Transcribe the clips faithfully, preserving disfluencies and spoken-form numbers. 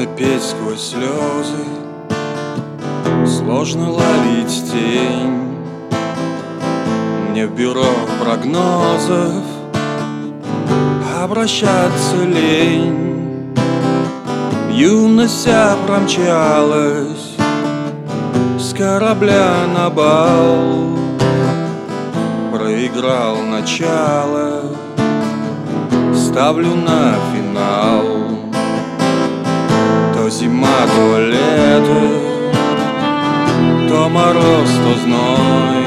Трудно петь сквозь слезы, сложно ловить тень. Мне в бюро прогнозов обращаться лень. Юность вся промчалась с корабля на бал, проиграл начало, ставлю на финал. То зима, то лето, то мороз, то зной,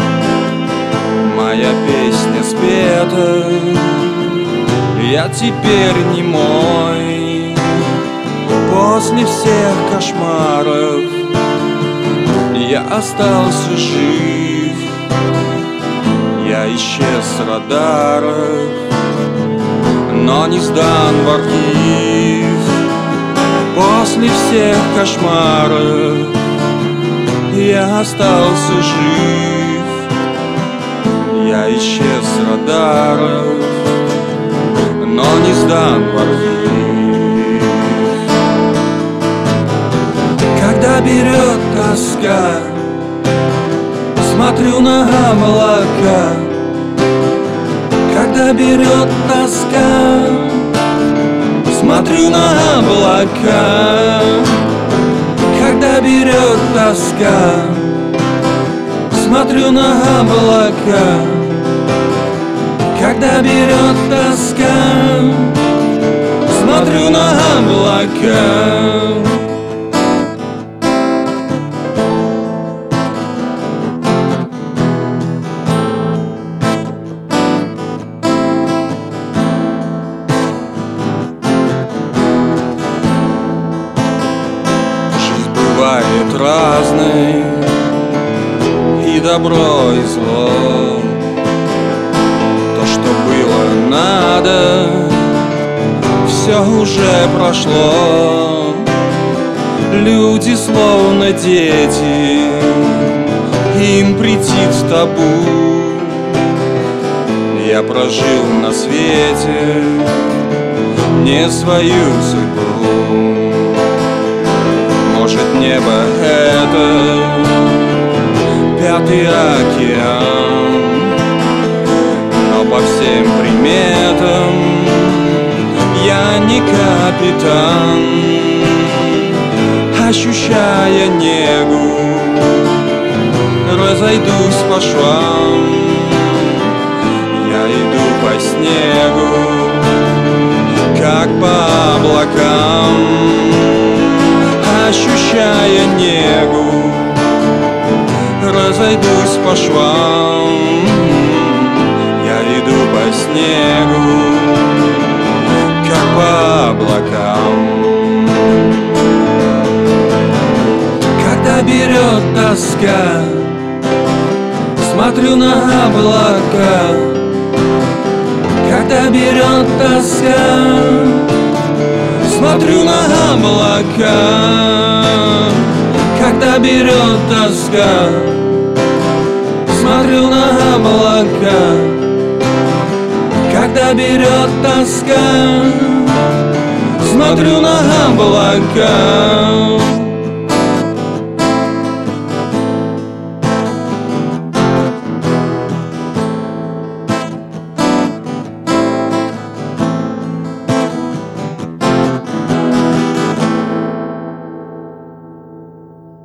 моя песня спета, я теперь не мой. После всех кошмаров я остался жив, я исчез с радаров, но не сдан в архив. После всех кошмаров я остался жив, я исчез с радаров, но не сдан в архив. Когда берет тоска, смотрю на облака. Когда берет тоска, смотрю на облака. Когда берет тоска, смотрю на облака. Когда берет тоска, смотрю на облака. Бывает разной, и добро, и зло. То, что было надо, все уже прошло. Люди словно дети, им претит табу. Я прожил на свете не свою судьбу. Может, небо — это пятый океан, но по всем приметам я не капитан. Ощущая негу, разойдусь по швам. Я иду по снегу, как по облакам. Ощущая негу, разойдусь по швам. Я иду по снегу, как по облакам. Когда берет тоска, смотрю на облака. Когда берет тоска, смотрю на облака. Когда берет тоска, смотрю на облака. Когда берет тоска, смотрю на облака.